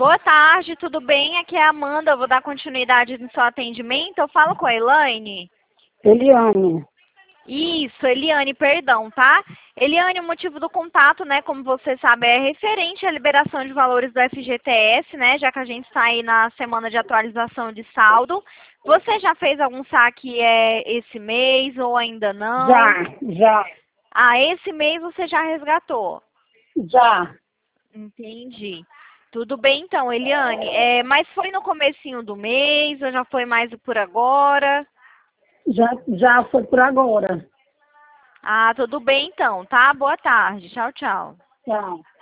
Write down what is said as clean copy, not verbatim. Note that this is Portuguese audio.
Boa tarde, tudo bem? Aqui é a Amanda, eu vou dar continuidade no seu atendimento. Eu falo com a Elaine? Eliane. Isso, Eliane, perdão, tá? Eliane, o motivo do contato, né, como você sabe, é referente à liberação de valores do FGTS, né, já que a gente está aí na semana de atualização de saldo. Você já fez algum saque esse mês ou ainda não? Já. Ah, esse mês você já resgatou? Já. Entendi. Tudo bem então, Eliane. Mas foi no comecinho do mês ou já foi mais por agora? Já foi por agora. Ah, tudo bem então, tá? Boa tarde. Tchau, tchau. Tchau.